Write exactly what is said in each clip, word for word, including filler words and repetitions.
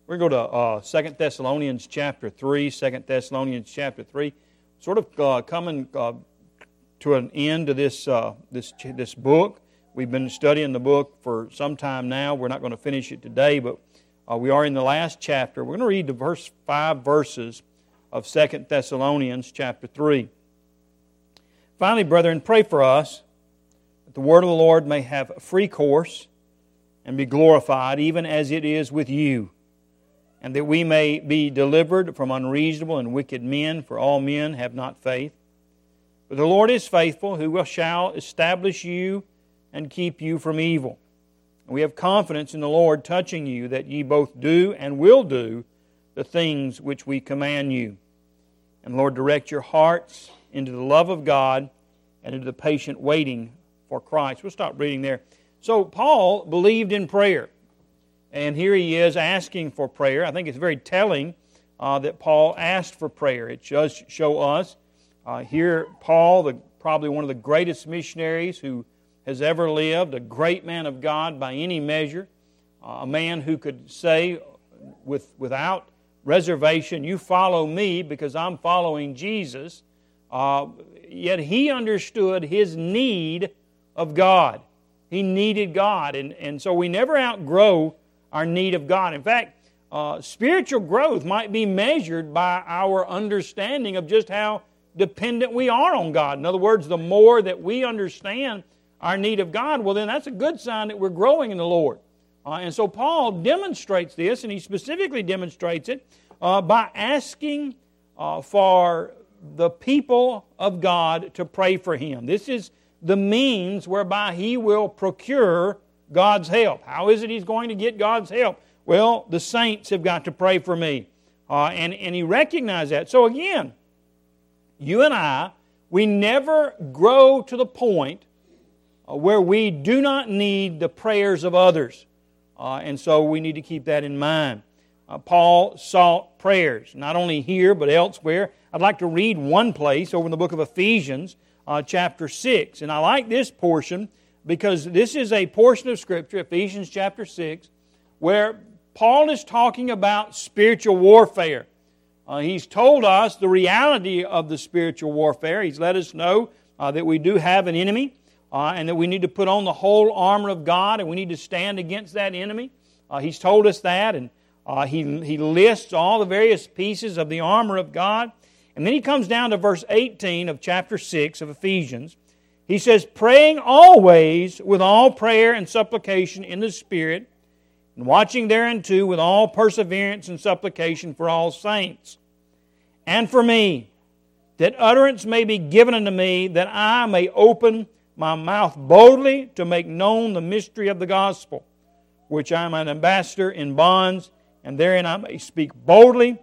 We're going to go to uh, Second Thessalonians chapter three, Second Thessalonians chapter three. Sort of uh, coming uh, to an end to this, uh, this, this book. We've been studying the book for some time now. We're not going to finish it today, but uh, we are in the last chapter. We're going to read the verse five verses of Second Thessalonians chapter three. Finally, brethren, pray for us that the word of the Lord may have a free course and be glorified, even as it is with you, and that we may be delivered from unreasonable and wicked men, for all men have not faith. But the Lord is faithful, who shall establish you and keep you from evil. And we have confidence in the Lord touching you, that ye both do and will do the things which we command you. And Lord, direct your hearts into the love of God and into the patient waiting for Christ. We'll stop reading there. So Paul believed in prayer. And here he is asking for prayer. I think it's very telling uh, that Paul asked for prayer. It does show us uh, here Paul, the, probably one of the greatest missionaries who has ever lived, a great man of God by any measure, uh, a man who could say with without reservation, you follow me because I'm following Jesus. Uh, yet he understood his need of God. He needed God. And, and so we never outgrow our need of God. In fact, uh, spiritual growth might be measured by our understanding of just how dependent we are on God. In other words, the more that we understand our need of God, well then that's a good sign that we're growing in the Lord. Uh, and so Paul demonstrates this, and he specifically demonstrates it uh, by asking uh, for the people of God to pray for him. This is the means whereby he will procure God's help. How is it he's going to get God's help? Well, the saints have got to pray for me. Uh, and, and he recognized that. So again, you and I, we never grow to the point uh, where we do not need the prayers of others. Uh, and so we need to keep that in mind. Uh, Paul sought prayers, not only here but elsewhere. I'd like to read one place over in the book of Ephesians, uh, chapter six. And I like this portion because this is a portion of Scripture, Ephesians chapter six, where Paul is talking about spiritual warfare. Uh, he's told us the reality of the spiritual warfare. He's let us know uh, that we do have an enemy uh, and that we need to put on the whole armor of God and we need to stand against that enemy. Uh, he's told us that, and uh, he, he lists all the various pieces of the armor of God. And then he comes down to verse eighteen of chapter six of Ephesians. He says, praying always with all prayer and supplication in the Spirit, and watching thereunto with all perseverance and supplication for all saints, and for me, that utterance may be given unto me, that I may open my mouth boldly to make known the mystery of the gospel, which I am an ambassador in bonds, and therein I may speak boldly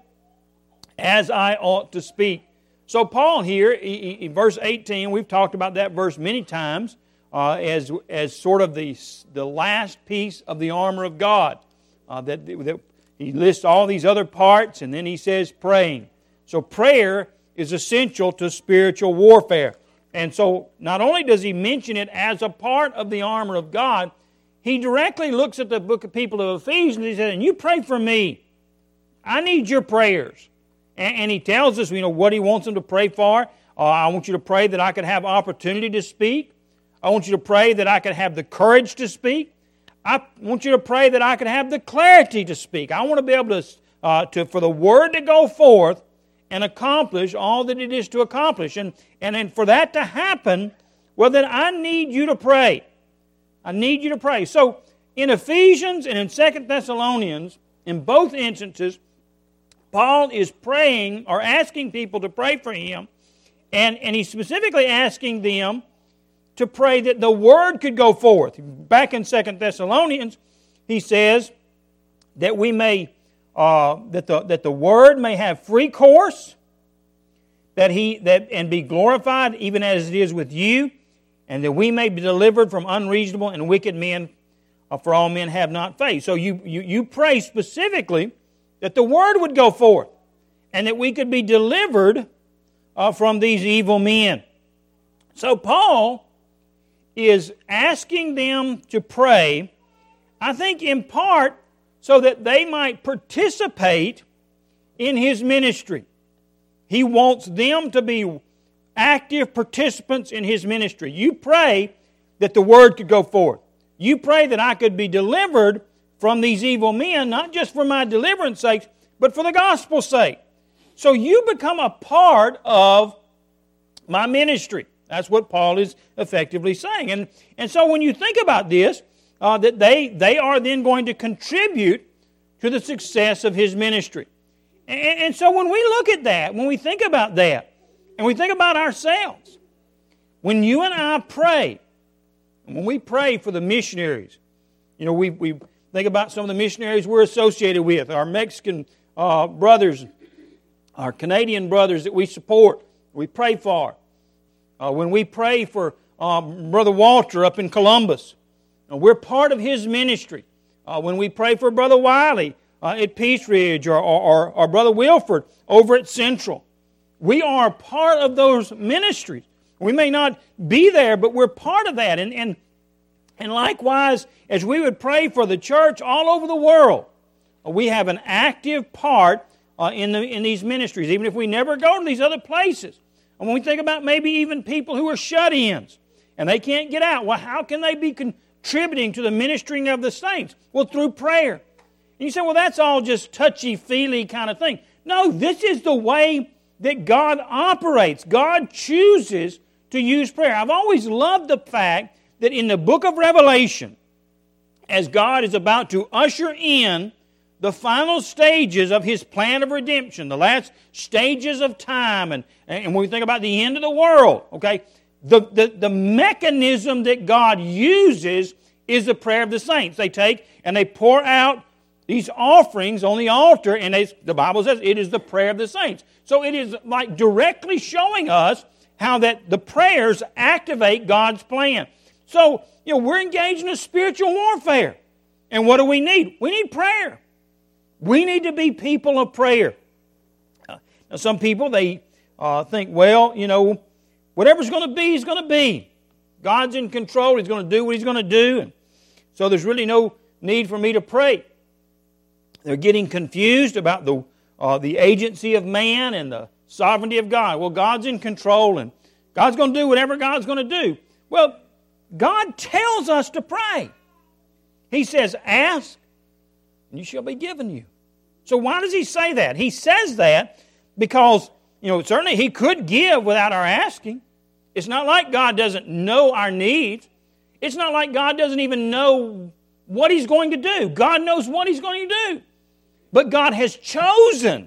as I ought to speak. So Paul here, in verse eighteen, we've talked about that verse many times uh, as, as sort of the, the last piece of the armor of God. Uh, that, that he lists all these other parts, and then he says praying. So prayer is essential to spiritual warfare. And so not only does he mention it as a part of the armor of God, he directly looks at the book of people of Ephesians and he says, and you pray for me. I need your prayers. And he tells us, you know, what he wants them to pray for. Uh, I want you to pray that I could have opportunity to speak. I want you to pray that I could have the courage to speak. I want you to pray that I could have the clarity to speak. I want to be able to, uh, to for the word to go forth and accomplish all that it is to accomplish. And, and, and for that to happen, well, then I need you to pray. I need you to pray. So in Ephesians and in Second Thessalonians, in both instances, Paul is praying or asking people to pray for him, and, and he's specifically asking them to pray that the Word could go forth. Back in Second Thessalonians, he says that we may, uh, that the that the Word may have free course, that he that and be glorified even as it is with you, and that we may be delivered from unreasonable and wicked men, uh, for all men have not faith. So you you you pray specifically that the Word would go forth, and that we could be delivered uh, from these evil men. So Paul is asking them to pray, I think in part so that they might participate in His ministry. He wants them to be active participants in His ministry. You pray that the Word could go forth. You pray that I could be delivered from these evil men, not just for my deliverance sake, but for the gospel's sake. So you become a part of my ministry. That's what Paul is effectively saying. And, and so when you think about this, uh, that they, they are then going to contribute to the success of his ministry. And, and so when we look at that, when we think about that, and we think about ourselves, when you and I pray, and when we pray for the missionaries, you know, we, we think about some of the missionaries we're associated with, our Mexican uh, brothers, our Canadian brothers that we support, we pray for. Uh, when we pray for uh, Brother Walter up in Columbus, uh, we're part of his ministry. Uh, when we pray for Brother Wiley uh, at Peace Ridge, or, or, or Brother Wilford over at Central, we are part of those ministries. We may not be there, but we're part of that. And, and, and likewise, as we would pray for the church all over the world, uh, we have an active part uh, in, the, in these ministries, even if we never go to these other places. And when we think about maybe even people who are shut-ins and they can't get out, well, how can they be contributing to the ministering of the saints? Well, through prayer. And you say, well, that's all just touchy-feely kind of thing. No, this is the way that God operates. God chooses to use prayer. I've always loved the fact that in the book of Revelation, as God is about to usher in the final stages of His plan of redemption, the last stages of time, and, and when we think about the end of the world, okay, the, the, the mechanism that God uses is the prayer of the saints. They take and they pour out these offerings on the altar, and they, the Bible says it is the prayer of the saints. So it is like directly showing us how that the prayers activate God's plan. So, you know, we're engaged in a spiritual warfare. And what do we need? We need prayer. We need to be people of prayer. Uh, now, some people, they uh, think, well, you know, whatever's going to be, He's going to be. God's in control. He's going to do what He's going to do. And so there's really no need for me to pray. They're getting confused about the uh, the agency of man and the sovereignty of God. Well, God's in control and God's going to do whatever God's going to do. Well, God tells us to pray. He says, ask and you shall be given you. So why does He say that? He says that because, you know, certainly He could give without our asking. It's not like God doesn't know our needs. It's not like God doesn't even know what He's going to do. God knows what He's going to do. But God has chosen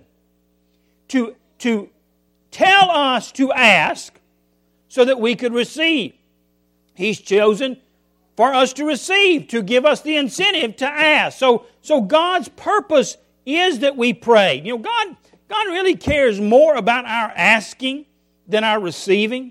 to, to tell us to ask so that we could receive. He's chosen for us to receive, to give us the incentive to ask. So, so God's purpose is that we pray. You know, God, God really cares more about our asking than our receiving.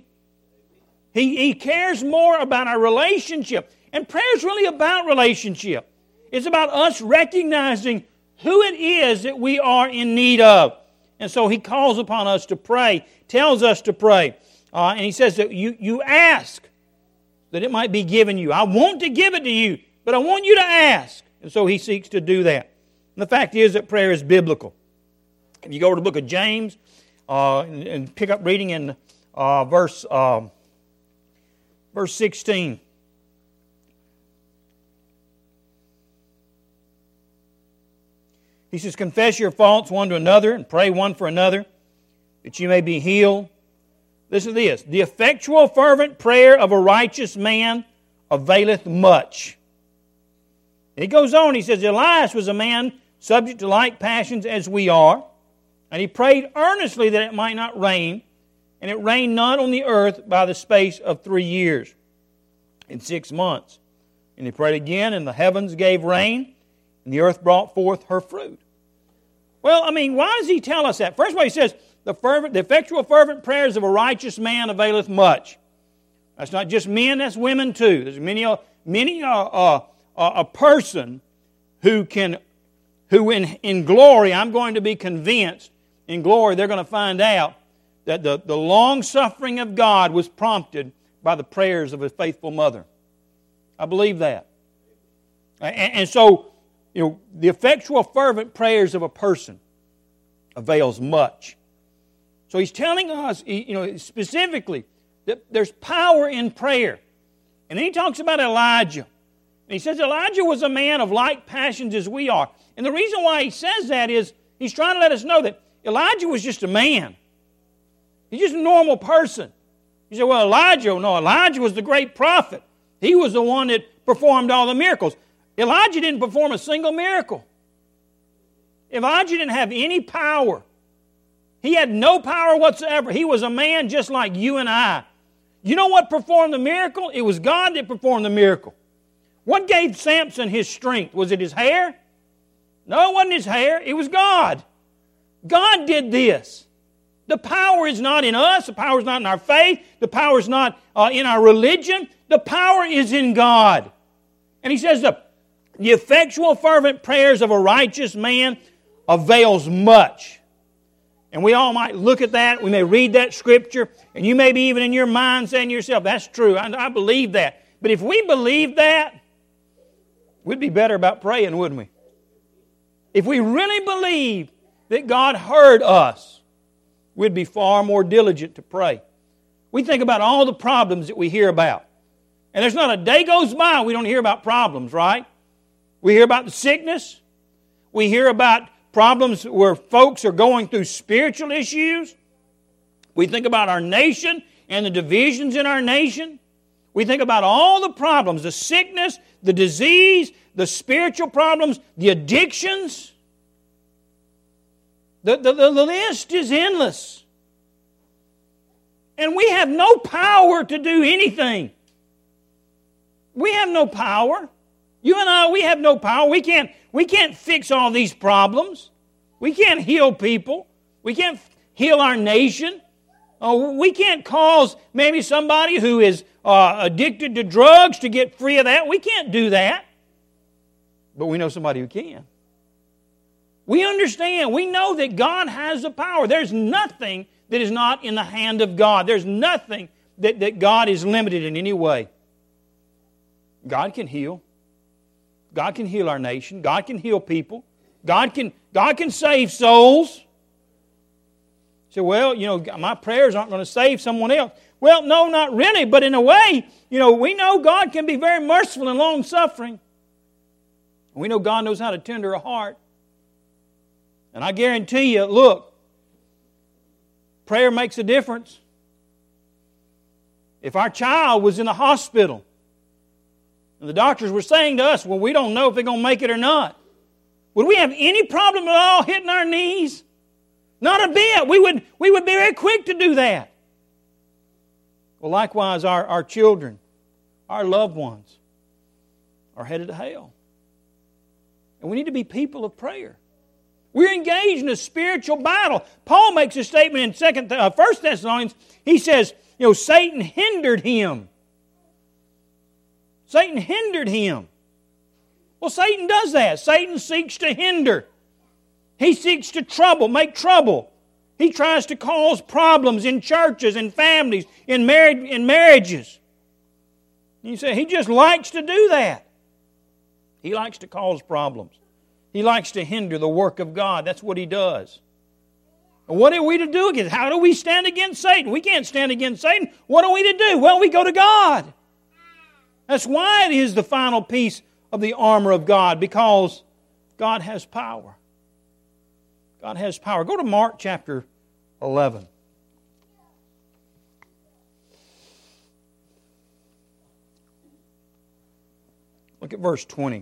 He, he cares more about our relationship. And prayer is really about relationship. It's about us recognizing who it is that we are in need of. And so He calls upon us to pray, tells us to pray. Uh, and He says that you, you ask that it might be given you. I want to give it to you, but I want you to ask. And so He seeks to do that. And the fact is that prayer is biblical. If you go to the book of James uh, and, and pick up reading in uh, verse, uh, verse sixteen. He says, confess your faults one to another and pray one for another that you may be healed. Listen to this. The effectual fervent prayer of a righteous man availeth much. And he goes on, he says, Elias was a man subject to like passions as we are, and he prayed earnestly that it might not rain, and it rained not on the earth by the space of three years and six months. And he prayed again, and the heavens gave rain, and the earth brought forth her fruit. Well, I mean, why does he tell us that? First of all, he says, the fervent, the effectual fervent prayers of a righteous man availeth much. That's not just men, that's women too. There's many, uh, many uh, uh, uh, a person who can, who in, in glory, I'm going to be convinced, in glory they're going to find out that the, the long-suffering of God was prompted by the prayers of a faithful mother. I believe that. And, and so, you know, the effectual fervent prayers of a person avails much. So he's telling us, you know, specifically that there's power in prayer. And then he talks about Elijah. And he says Elijah was a man of like passions as we are. And the reason why he says that is he's trying to let us know that Elijah was just a man. He's just a normal person. You say, well, Elijah, no, Elijah was the great prophet. He was the one that performed all the miracles. Elijah didn't perform a single miracle. Elijah didn't have any power. He had no power whatsoever. He was a man just like you and I. You know what performed the miracle? It was God that performed the miracle. What gave Samson his strength? Was it his hair? No, it wasn't his hair. It was God. God did this. The power is not in us. The power is not in our faith. The power is not uh, in our religion. The power is in God. And he says the, the effectual fervent prayers of a righteous man avails much. And we all might look at that. We may read that scripture. And you may be even in your mind saying to yourself, that's true. I, I believe that. But if we believe that, we'd be better about praying, wouldn't we? If we really believe that God heard us, we'd be far more diligent to pray. We think about all the problems that we hear about. And there's not a day goes by we don't hear about problems, right? We hear about the sickness. We hear about problems where folks are going through spiritual issues. We think about our nation and the divisions in our nation. We think about all the problems, the sickness, the disease, the spiritual problems, the addictions. The, the, the list is endless. And we have no power to do anything. We have no power. You and I, we have no power. We can't, we can't fix all these problems. We can't heal people. We can't heal our nation. Uh, we can't cause maybe somebody who is uh, addicted to drugs to get free of that. We can't do that. But we know somebody who can. We understand. We know that God has the power. There's nothing that is not in the hand of God. There's nothing that, that God is limited in any way. God can heal. God can heal our nation. God can heal people. God can, God can save souls. You say, well, you know, my prayers aren't going to save someone else. Well, no, not really. But in a way, you know, we know God can be very merciful and long-suffering. We know God knows how to tender a heart. And I guarantee you, look, prayer makes a difference. If our child was in the hospital and the doctors were saying to us, well, we don't know if they're going to make it or not, would we have any problem at all hitting our knees? Not a bit. We would, we would be very quick to do that. Well, likewise, our, our children, our loved ones are headed to hell. And we need to be people of prayer. We're engaged in a spiritual battle. Paul makes a statement in Second, uh, First Thessalonians. He says, you know, Satan hindered him. Satan hindered him. Well, Satan does that. Satan seeks to hinder. He seeks to trouble, make trouble. He tries to cause problems in churches, in families, in, marriage, in marriages. You say, he just likes to do that. He likes to cause problems. He likes to hinder the work of God. That's what he does. And what are we to do against? How do we stand against Satan? We can't stand against Satan. What are we to do? Well, we go to God. That's why it is the final piece of the armor of God, because God has power. God has power. Go to Mark chapter eleven. Look at verse twenty.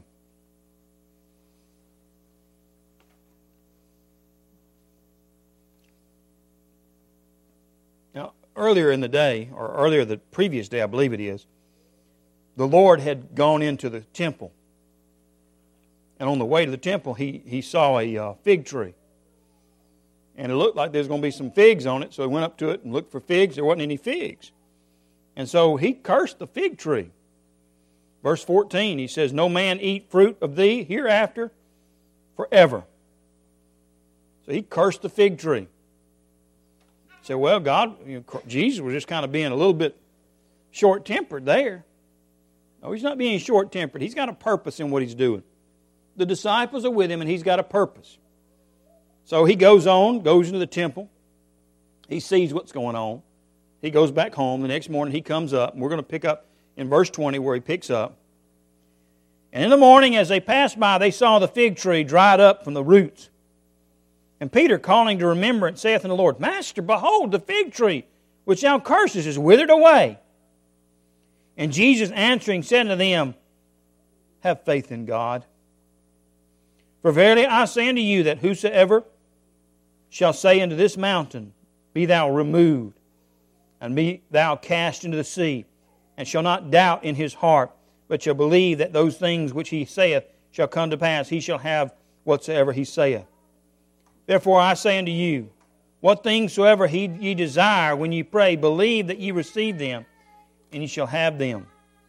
Now, earlier in the day, or earlier the previous day, I believe it is, the Lord had gone into the temple. And on the way to the temple, he, he saw a uh, fig tree. And it looked like there was going to be some figs on it, so he went up to it and looked for figs. There wasn't any figs. And so he cursed the fig tree. Verse fourteen, he says, no man eat fruit of thee hereafter forever. So he cursed the fig tree. He said, well, God, you know, Jesus was just kind of being a little bit short-tempered there. No, he's not being short-tempered. He's got a purpose in what he's doing. the disciples are with him, and he's got a purpose. So he goes on, goes into the temple. He sees what's going on. He goes back home. The next morning he comes up, and we're going to pick up in verse twenty where he picks up. And in the morning as they passed by, they saw the fig tree dried up from the roots. And Peter, calling to remembrance, saith unto the Lord, Master, behold, the fig tree which thou cursest is withered away. And Jesus answering said unto them, Have faith in God. For verily I say unto you that whosoever shall say unto this mountain, Be thou removed, and be thou cast into the sea, and shall not doubt in his heart, but shall believe that those things which he saith shall come to pass, he shall have whatsoever he saith. Therefore I say unto you, what things soever he, ye desire when ye pray, believe that ye receive them, and ye shall have them.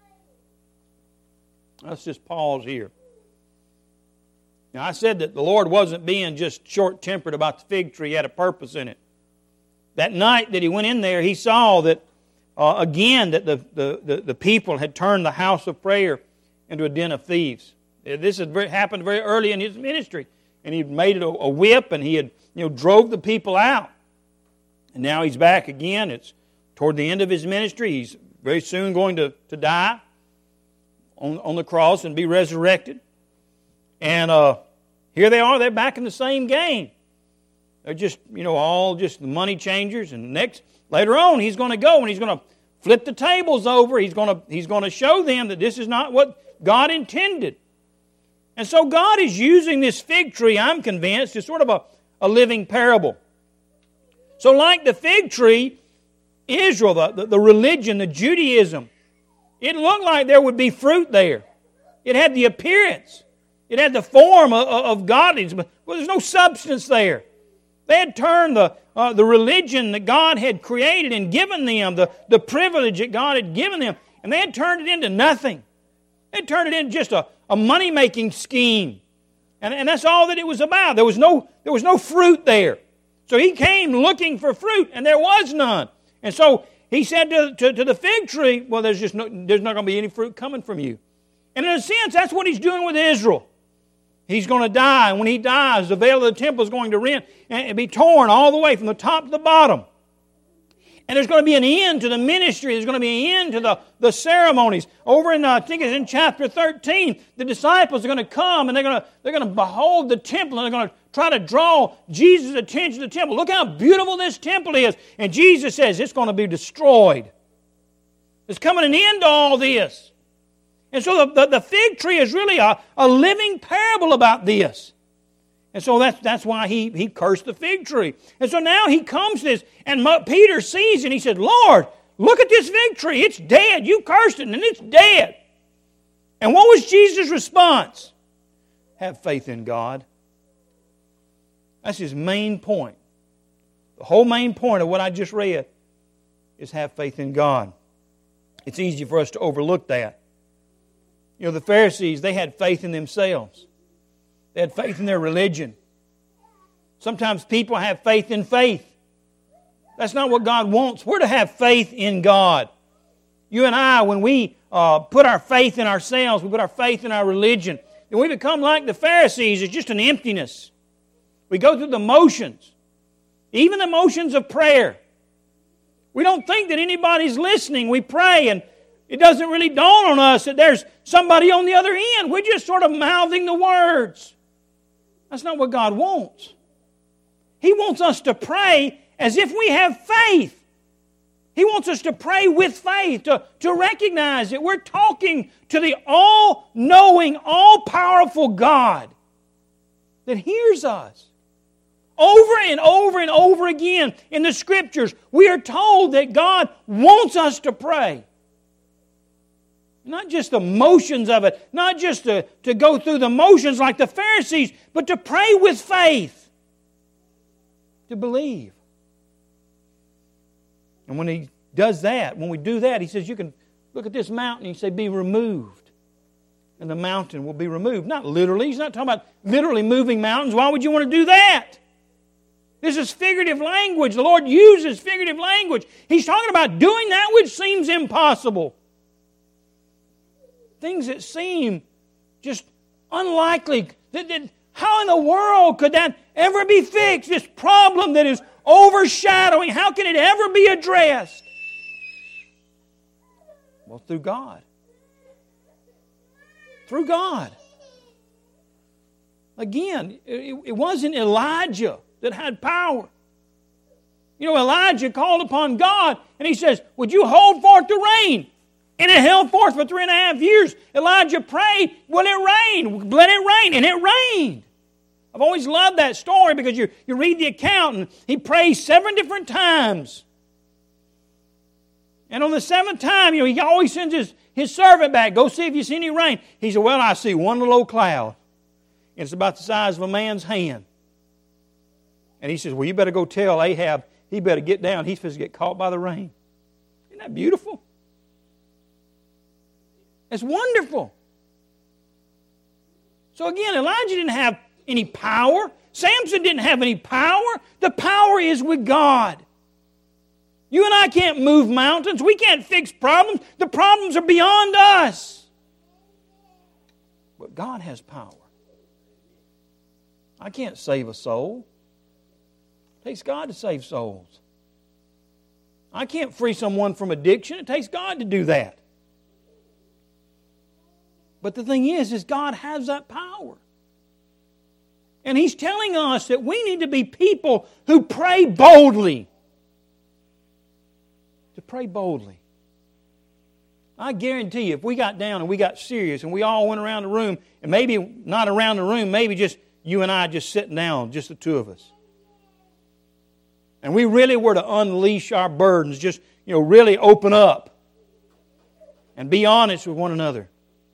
Let's just pause here. Now I said that the Lord wasn't being just short-tempered about the fig tree. He had a purpose in it. That night that he went in there, he saw that, uh, again, that the, the, the, the people had turned the house of prayer into a den of thieves. This had very, happened very early in his ministry. And he'd made it a, a whip, and he had, you know, drove the people out. And now he's back again. It's toward the end of his ministry. He's very soon going to, to die on, on the cross and be resurrected. And uh, here they are. They're back in the same game. They're just, you know, all just the money changers. And next, later on, he's going to go and he's going to flip the tables over. He's going to, he's going to show them that this is not what God intended. And so God is using this fig tree, I'm convinced, as sort of a, a living parable. So like the fig tree, Israel, the, the, the religion, the Judaism, it looked like there would be fruit there. It had the appearance. It had the form of, of godliness, but well, there's no substance there. They had turned the, uh, the religion that God had created and given them, the, the privilege that God had given them, and they had turned it into nothing. They had turned it into just a, a money-making scheme. And, and that's all that it was about. There was no, there was no fruit there. So he came looking for fruit, and there was none. And so he said to, to, to the fig tree, well, there's just no, there's not going to be any fruit coming from you. And in a sense, that's what he's doing with Israel. He's going to die, and when he dies, the veil of the temple is going to rend and be torn all the way from the top to the bottom. And there's going to be an end to the ministry. There's going to be an end to the, the ceremonies. Over in, uh, I think it's in chapter thirteen, the disciples are going to come and they're going to, they're going to behold the temple, and they're going to try to draw Jesus' attention to the temple. Look how beautiful this temple is. And Jesus says it's going to be destroyed. There's coming an end to all this. And so the, the, the fig tree is really a, a living parable about this. And so that's, that's why he, he cursed the fig tree. And so now he comes to this, and Peter sees it, and he said, Lord, look at this fig tree. It's dead. You cursed it, and it's dead. And what was Jesus' response? Have faith in God. That's his main point. The whole main point of what I just read is have faith in God. It's easy for us to overlook that. You know, the Pharisees, they had faith in themselves. They had faith in their religion. Sometimes people have faith in faith. That's not what God wants. We're to have faith in God. You and I, when we uh, put our faith in ourselves, we put our faith in our religion, then we become like the Pharisees. It's just an emptiness. We go through the motions, even the motions of prayer. We don't think that anybody's listening. We pray, and it doesn't really dawn on us that there's somebody on the other end. We're just sort of mouthing the words. That's not what God wants. He wants us to pray as if we have faith. He wants us to pray with faith, to, to recognize that we're talking to the all-knowing, all-powerful God that hears us. Over and over and over again in the Scriptures, we are told that God wants us to pray. Not just the motions of it, not just to, to go through the motions like the Pharisees, but to pray with faith, to believe. And when He does that, when we do that, He says, you can look at this mountain, and He say, be removed. And the mountain will be removed. Not literally. He's not talking about literally moving mountains. Why would you want to do that? This is figurative language. The Lord uses figurative language. He's talking about doing that which seems impossible. Things that seem just Unlikely. That, that, how in the world could that ever be fixed? This problem that is overshadowing, how can it ever be addressed? Well, through God. Through God. Again, it, it wasn't Elijah that had power. You know, Elijah called upon God and he says, would you hold forth the rain? And it held forth for three and a half years. Elijah prayed, will it rain? Let it rain. And it rained. I've always loved that story because you, you read the account and he prays seven different times. And on the seventh time, you know, he always sends his, his servant back, go see if you see any rain. He said, well, I see one little old cloud. It's about the size of a man's hand. And he says, well, you better go tell Ahab, he better get down. He's supposed to get caught by the rain. Isn't that beautiful? It's wonderful. So again, Elijah didn't have any power. Samson didn't have any power. The power is with God. You and I can't move mountains. We can't fix problems. The problems are beyond us. But God has power. I can't save a soul. It takes God to save souls. I can't free someone from addiction. It takes God to do that. But the thing is, is God has that power. And He's telling us that we need to be people who pray boldly. To pray boldly. I guarantee you, if we got down and we got serious and we all went around the room, and maybe not around the room, maybe just you and I just sitting down, just the two of us. And we really were to unleash our burdens, just, you know, really open up and be honest with one another.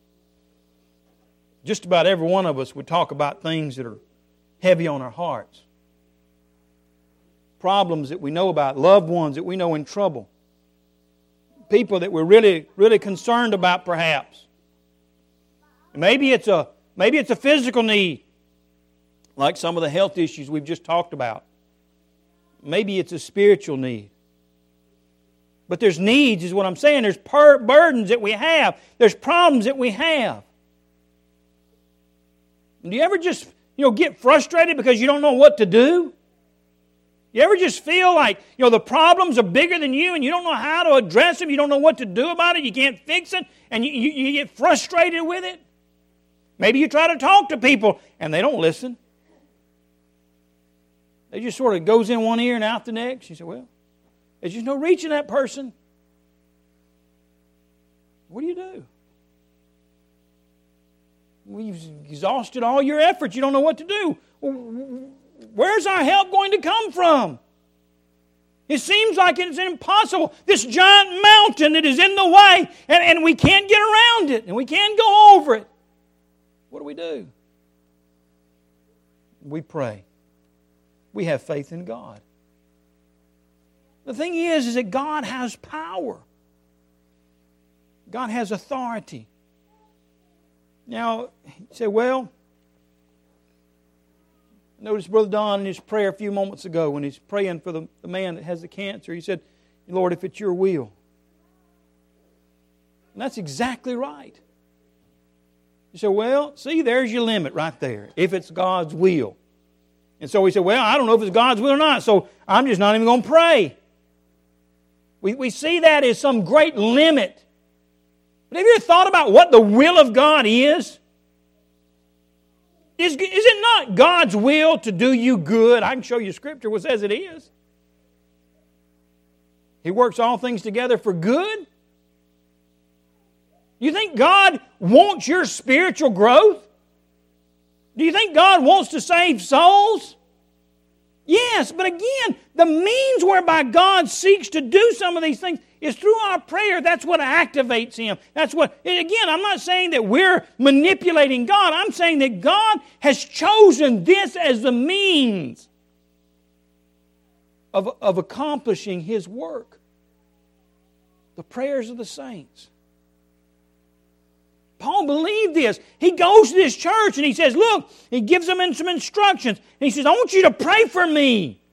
Just about every one of us would talk about things that are heavy on our hearts. Problems that we know about, loved ones that we know in trouble. People that we're really, really concerned about perhaps. Maybe it's a, maybe it's a physical need, like some of the health issues we've just talked about. Maybe it's a spiritual need. But there's needs is what I'm saying. There's per- burdens that we have. There's problems that we have. Do you ever just, you know, get frustrated because you don't know what to do? You ever just feel like, you know, the problems are bigger than you and you don't know how to address them, you don't know what to do about it, you can't fix it, and you, you, you get frustrated with it? Maybe you try to talk to people and they don't listen. They just sort of goes in one ear and out the next. You say, well, there's just no reaching that person. What do you do? We've exhausted all your efforts. You don't know what to do. Where's our help going to come from? It seems like it's impossible. This giant mountain that is in the way, and, and we can't get around it, and we can't go over it. What do we do? We pray. We have faith in God. The thing is, is that God has power. God has authority. Now, you say, well, I noticed Brother Don in his prayer a few moments ago when he's praying for the, the man that has the cancer. He said, Lord, if it's your will. And that's exactly right. You say, well, see, there's your limit right there. If it's God's will. And so we said, well, I don't know if it's God's will or not, so I'm just not even going to pray. We, we see that as some great limit. But have you ever thought about what the will of God is? Is, is it not God's will to do you good? I can show you Scripture which says it is. He works all things together for good. You think God wants your spiritual growth? Do you think God wants to save souls? Yes, but again, the means whereby God seeks to do some of these things is through our prayer. That's what activates Him. That's what, and again, I'm not saying that we're manipulating God. I'm saying that God has chosen this as the means of, of accomplishing His work. The prayers of the saints. Paul believed this. He goes to this church and he says, look, he gives them some instructions. And he says, I want you to pray for me.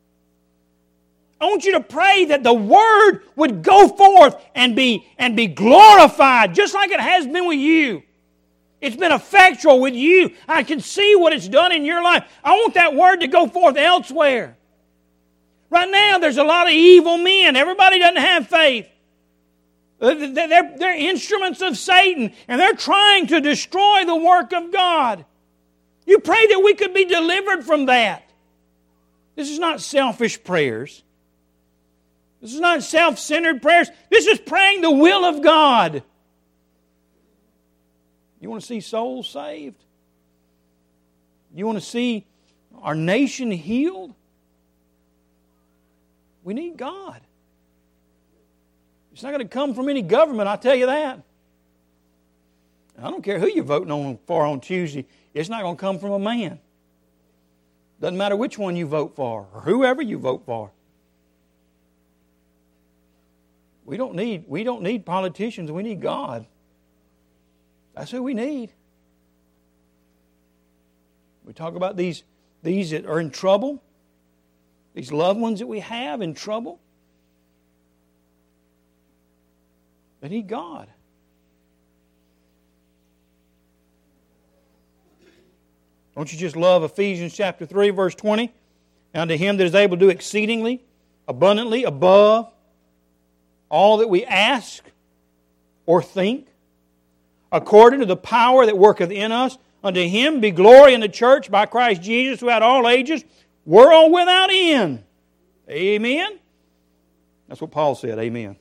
I want you to pray that the Word would go forth and be, and be glorified, just like it has been with you. It's been effectual with you. I can see what it's done in your life. I want that word to go forth elsewhere. Right now, there's a lot of evil men. Everybody doesn't have faith. They're, they're instruments of Satan, and they're trying to destroy the work of God. You pray that we could be delivered from that. This is not selfish prayers. This is not self-centered prayers. This is praying the will of God. You want to see souls saved? You want to see our nation healed? We need God. It's not going to come from any government, I tell you that. I don't care who you're voting on for on Tuesday. It's not going to come from a man. Doesn't matter which one you vote for or whoever you vote for. We don't need, we don't need politicians. We need God. That's who we need. We talk about these, these that are in trouble. These loved ones that we have in trouble. They need God. Don't you just love Ephesians chapter three, verse twenty? Now to Him that is able to do exceedingly, abundantly, above all that we ask or think, according to the power that worketh in us, unto Him be glory in the church by Christ Jesus throughout all ages, world without end. Amen? That's what Paul said, amen.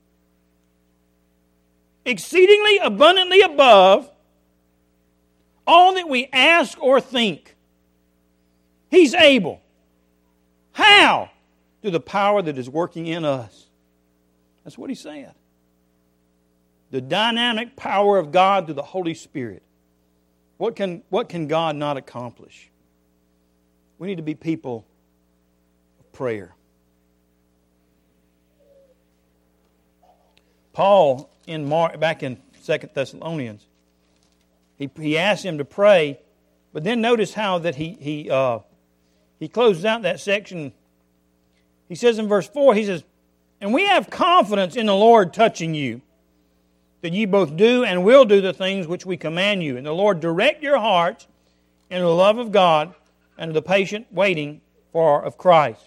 Exceedingly abundantly above all that we ask or think. He's able. How? Through the power that is working in us. That's what he said. The dynamic power of God through the Holy Spirit. What can, what can God not accomplish? We need to be people of prayer. Paul, in Mark, back in Second Thessalonians, he, he asked him to pray, but then notice how that he he uh, he closes out that section. He says in verse four, he says, "And we have confidence in the Lord touching you, that ye both do and will do the things which we command you. And the Lord direct your hearts into the love of God and to the patient waiting for of Christ."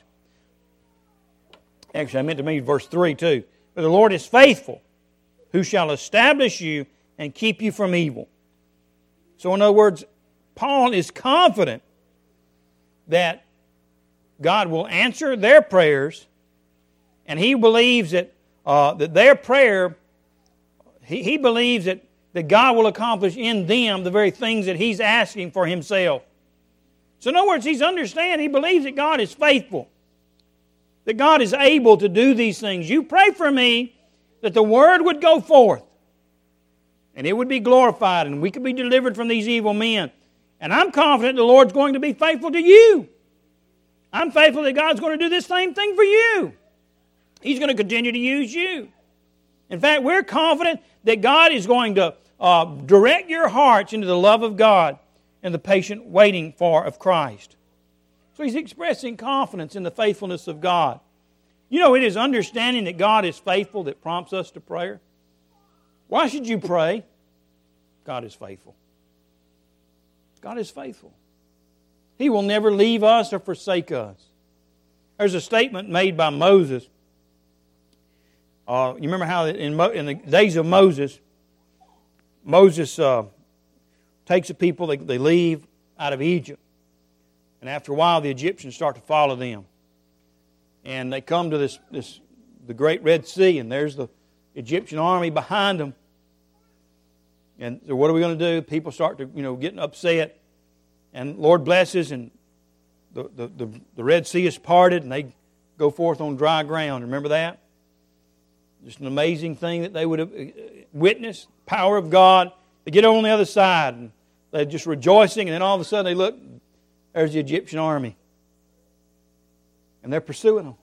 Actually, I meant to read verse three too. "But the Lord is faithful, who shall establish you and keep you from evil." So in other words, Paul is confident that God will answer their prayers, and he believes that uh, that their prayer, he, he believes that, that God will accomplish in them the very things that he's asking for himself. So in other words, he's understanding, he believes that God is faithful, that God is able to do these things. You pray for me that the Word would go forth, and it would be glorified, and we could be delivered from these evil men. And I'm confident the Lord's going to be faithful to you. I'm faithful that God's going to do this same thing for you. He's going to continue to use you. In fact, we're confident that God is going to uh, direct your hearts into the love of God and the patient waiting for of Christ. So he's expressing confidence in the faithfulness of God. You know, it is understanding that God is faithful that prompts us to prayer. Why should you pray? God is faithful. God is faithful. He will never leave us or forsake us. There's a statement made by Moses. Uh, you remember how in, Mo- in the days of Moses, Moses uh, takes the people, they, they leave out of Egypt. And after a while, the Egyptians start to follow them. And they come to this, this the Great Red Sea, and there's the Egyptian army behind them. And so what are we going to do? People start to, you know, getting upset. And Lord blesses, and the, the, the, the Red Sea is parted, and they go forth on dry ground. Remember that? Just an amazing thing that they would have witnessed. Power of God. They get over on the other side, and they're just rejoicing, and then all of a sudden they look, there's the Egyptian army. And they're pursuing them.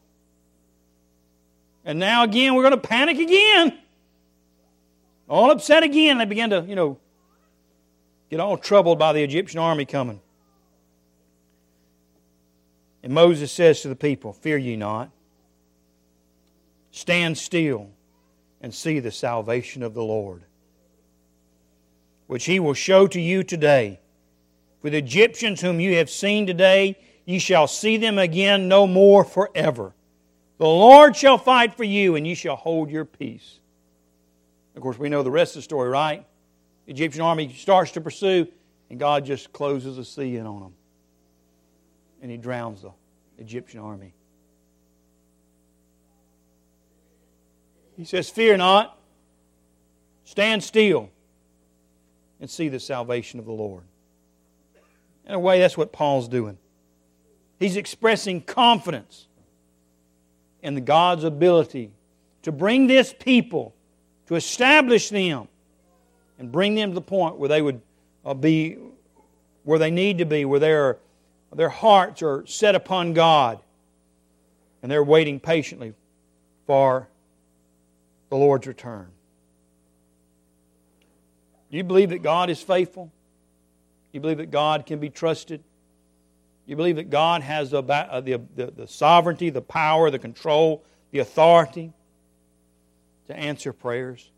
And now again, we're going to panic again. All upset again. They begin to, you know, get all troubled by the Egyptian army coming. And Moses says to the people, "Fear ye not. Stand still and see the salvation of the Lord." which He will show to you today. For the Egyptians whom you have seen today, ye shall see them again no more forever. The Lord shall fight for you, and ye shall hold your peace. Of course, we know the rest of the story, right? The Egyptian army starts to pursue, and God just closes the sea in on them. And He drowns the Egyptian army. He says, fear not, stand still, and see the salvation of the Lord. In a way, that's what Paul's doing. He's expressing confidence in the God's ability to bring this people, to establish them, and bring them to the point where they would uh, be where they need to be, where their, their hearts are set upon God, and they're waiting patiently for the Lord's return. Do you believe that God is faithful? Do you believe that God can be trusted? Do you believe that God has the, the, the, the sovereignty, the power, the control, the authority to answer prayers?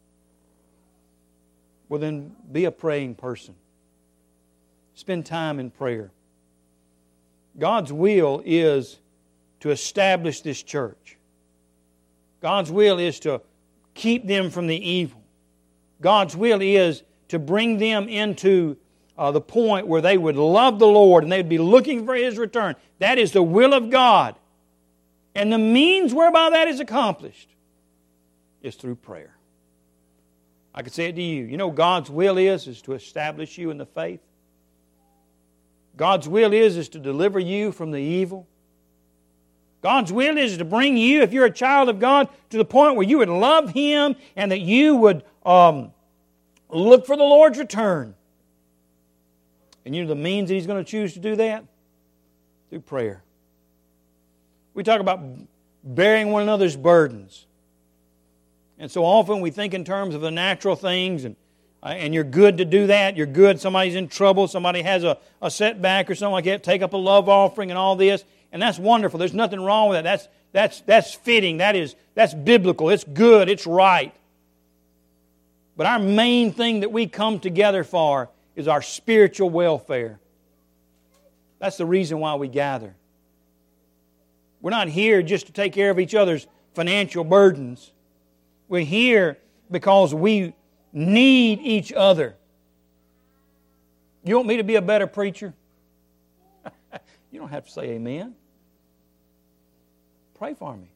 Well, then be a praying person. Spend time in prayer. God's will is to establish this church. God's will is to keep them from the evil. God's will is to bring them into uh, the point where they would love the Lord and they would be looking for His return. That is the will of God. And the means whereby that is accomplished is through prayer. I could say it to you. You know God's will is, is to establish you in the faith. God's will is, is to deliver you from the evil. God's will is to bring you, if you're a child of God, to the point where you would love Him and that you would um, look for the Lord's return. And you know the means that He's going to choose to do that? Through prayer. We talk about bearing one another's burdens. And so often we think in terms of the natural things, and uh, and you're good to do that. You're good. Somebody's in trouble. Somebody has a, a setback or something like that. Take up a love offering and all this. And that's wonderful. There's nothing wrong with that. That's that's that's fitting. That is that's biblical. It's good. It's right. But our main thing that we come together for is our spiritual welfare. That's the reason why we gather. We're not here just to take care of each other's financial burdens. We're here because we need each other. You want me to be a better preacher? You don't have to say amen. Pray for me.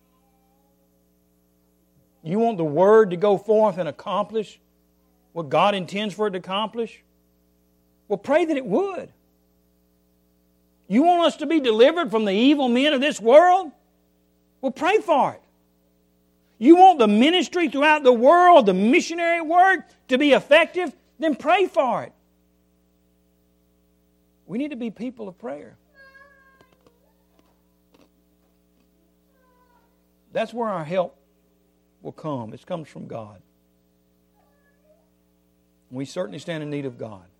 You want the Word to go forth and accomplish what God intends for it to accomplish? Well, pray that it would. You want us to be delivered from the evil men of this world? Well, pray for it. You want the ministry throughout the world, the missionary work, to be effective? Then pray for it. We need to be people of prayer. That's where our help will come. It comes from God. We certainly stand in need of God.